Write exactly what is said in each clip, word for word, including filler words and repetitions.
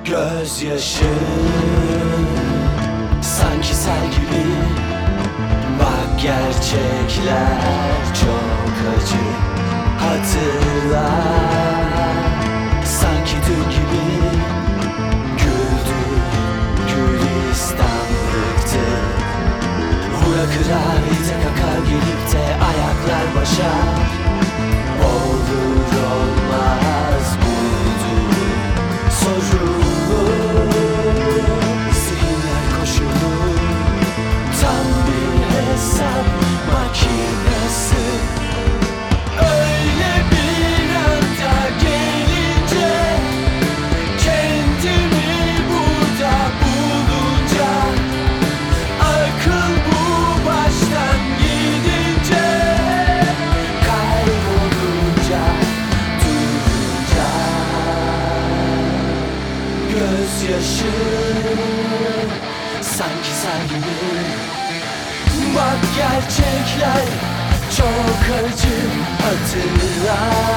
Gözyaşı sanki sel gibi. Bak gerçekler çok acı. Hatırla sanki dün gibi. Güldü gülistanlıktı. Vura kırar ite kakar gelip de ayaklar başa. Olur olmaz buldu sorunu. Zihinler koşulu. Tam bir hesap makinesi. Öyle bir anda gelince, kendimi burada bulunca, akıl bu baştan gidince, kaybolunca, durunca. Gözyaşı sanki sel gibi. Bak gerçekler çok acı. Hatırla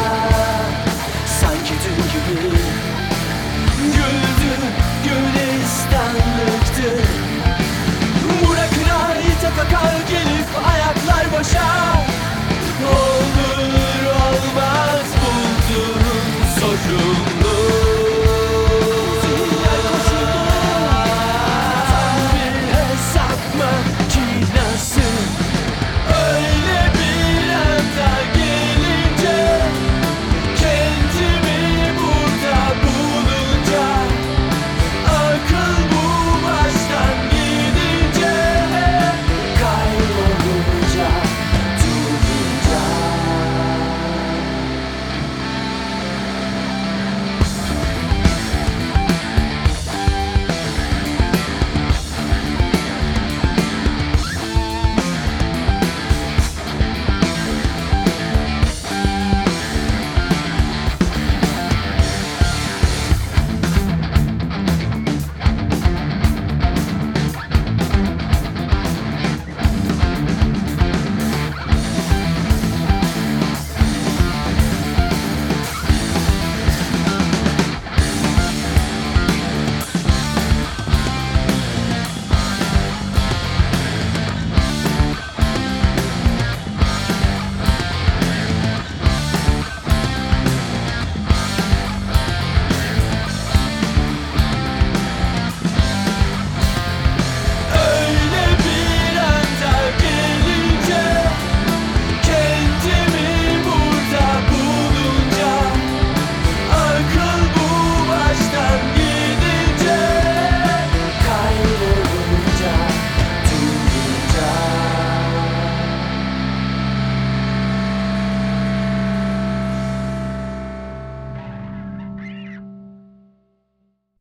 sanki dün gibi. Güldü gülistanlıktı. Bırakın harita kakar gelip ayaklar başa. Olur olmaz buldum sorun.